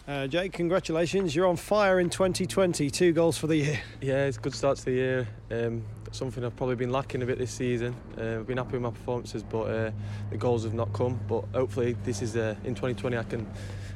Jake, congratulations. You're on fire in 2020. 2 goals for the year. Yeah, it's a good start to the year. Something I've probably been lacking a bit this season. I've been happy with my performances, but the goals have not come. But hopefully this is in 2020 I can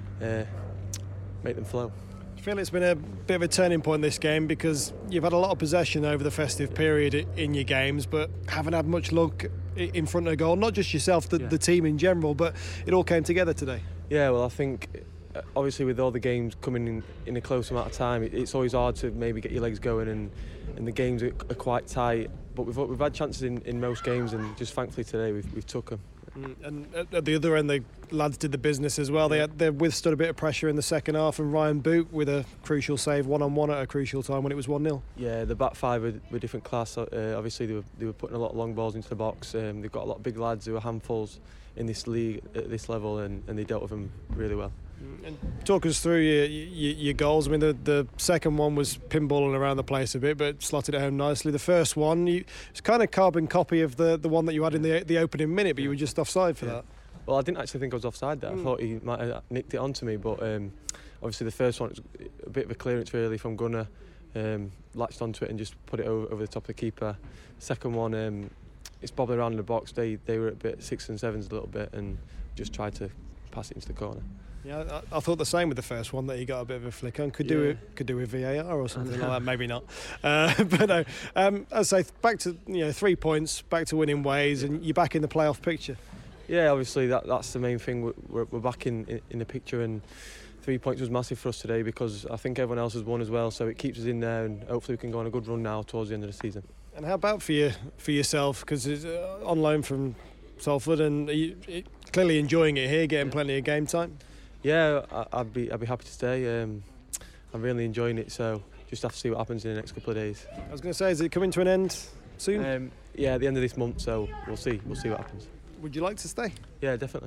make them flow. I feel it's been a bit of a turning point this game because you've had a lot of possession over the festive period in your games, but haven't had much luck in front of goal. Not just yourself, the team in general, but it all came together today. Yeah, well, I think obviously with all the games coming in a close amount of time, it's always hard to maybe get your legs going, and the games are quite tight. But we've had chances in most games, and just thankfully today we've took them. And at the other end, the lads did the business as well. They withstood a bit of pressure in the second half, and Ryan Boot with a crucial save, 1-on-1 at a crucial time when it was 1-0. Yeah, the back five were different class. Obviously they were putting a lot of long balls into the box. They've got a lot of big lads who are handfuls in this league at this level, and they dealt with them really well. And talk us through your goals. I mean, the second one was pinballing around the place a bit, but slotted it home nicely. The first one, it's kind of carbon copy of the one that you had in the opening minute, but you were just offside for that. Well, I didn't actually think I was offside there. I thought he might have nicked it onto me, but obviously the first one was a bit of a clearance really from Gunnar. Latched onto it and just put it over the top of the keeper. Second one, it's bobbling around in the box. They were a bit 6s and 7s a little bit and just tried to pass it into the corner. Yeah, I thought the same with the first one, that he got a bit of a flick on. Could do with VAR or something like that. Maybe not. But no, as I say, back to 3 points, back to winning ways, and you're back in the playoff picture. Yeah, obviously that's the main thing. We're back in the picture, and 3 points was massive for us today because I think everyone else has won as well. So it keeps us in there, and hopefully we can go on a good run now towards the end of the season. And how about for yourself? Because it's on loan from Salford, and clearly enjoying it here, getting plenty of game time. Yeah, I'd be happy to stay. I'm really enjoying it, so just have to see what happens in the next couple of days. I was going to say, is it coming to an end soon? Yeah, at the end of this month, so we'll see what happens. Would you like to stay? Yeah, definitely.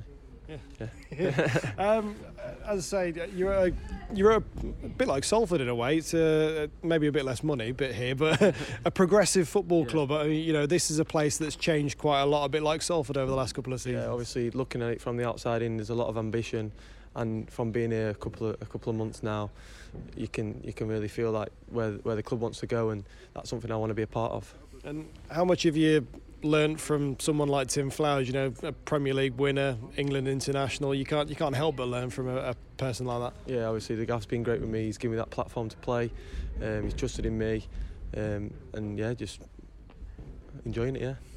Yeah. As I say, you're a bit like Salford in a way. It's maybe a bit less money, here, but a progressive football club. I mean, this is a place that's changed quite a lot, a bit like Salford over the last couple of seasons. Yeah, obviously looking at it from the outside in, there's a lot of ambition, and from being here a couple of months now, you can really feel like where the club wants to go, and that's something I want to be a part of. And how much have you learnt from someone like Tim Flowers, a Premier League winner, England international? You can't help but learn from a person like that. Yeah, obviously the gaff's been great with me. He's given me that platform to play. He's trusted in me, and yeah, just enjoying it. Yeah.